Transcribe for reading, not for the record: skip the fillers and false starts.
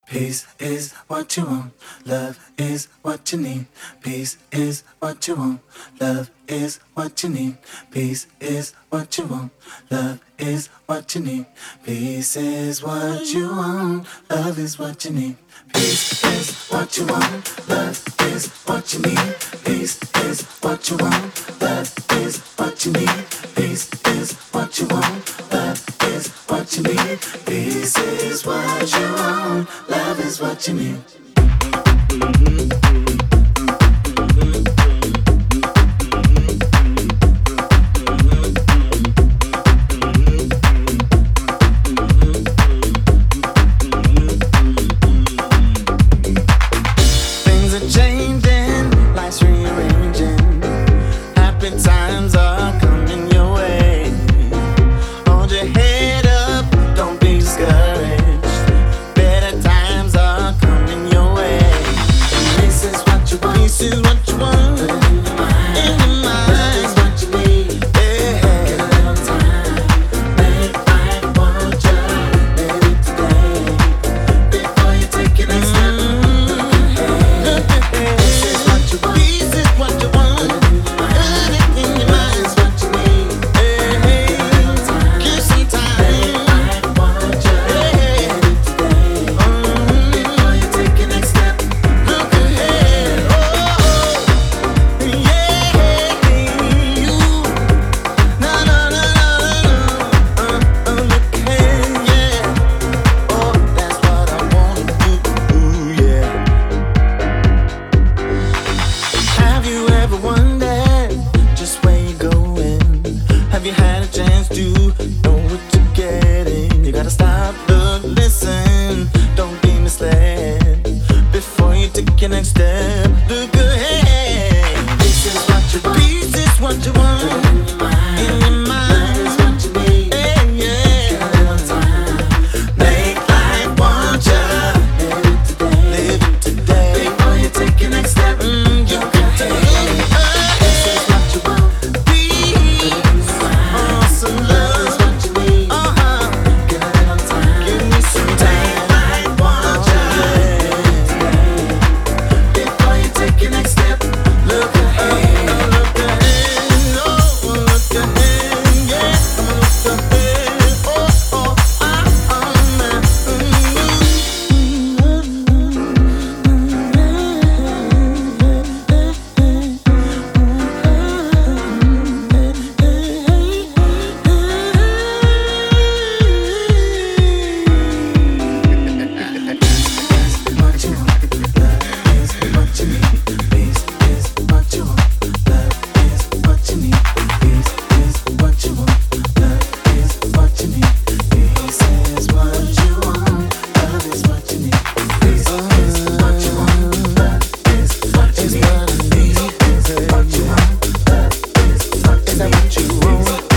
Peace is what you want, love is what you need. Peace is what you want, love is what you need. Peace is what you want, love is what you need. Peace is what you want, love is what you need. Peace is what you want, love is what you need. Peace is what you want, love is what you need. Peace is what you want, love is what you need. Peace is what you want, love is what you need. Things are changing, life's rearranging. Happy times are coming your way. Hold your head up, don't be discouraged. Better times are coming your way. This is what you want. This is what you want. In your mind. This is what you need. Yeah. Get a little time. Make life what you maybe today. Before you take your next step. This is what you want. This is what you want. Put it in your mind. This is what you need. Give some time. Make life what you maybe today. Before you take your next step. Look ahead. Oh, yeah, you. No, no, no, no, no. Look ahead, yeah. Oh, that's what I wanna do, yeah. Have you ever wondered just where you're going? Have you had a chance to know what you're getting? You gotta stop, look, listen, don't be misled. Before you take your next step, look ahead. This is what you want. This is what you want. In your mind. This is what you need. Yeah. Get a little time. Make life want you. Live it today. Before you take your next step, you can take it. This is what you want. Peace. Some love. This is what you need. Get a little time. Give me some time. Make life want you. Before you take your next step, look ahead. Look ahead. Oh, look ahead. Yeah, look ahead. What you want, love is what you need. Peace is what you want, love is what you need. Peace is what you want, love is what you need. Peace is what you want, love is what you need. Peace is what you want, love is what you need. Peace is what you want, love is what you need. Is that what you want?